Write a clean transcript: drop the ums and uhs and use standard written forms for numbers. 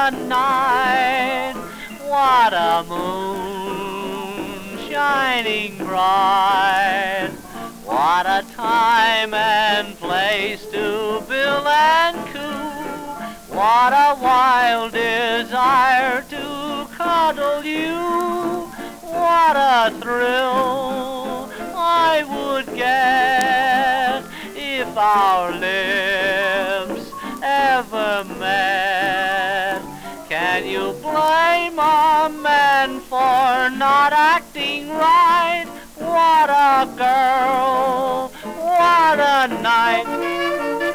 a night, what a moon shining bright. What a time and place to bill and coo. What a wild desire to cuddle you. What a thrill I would get if our lips ever met. Can you blame a man for not acting right? What a girl, what a night.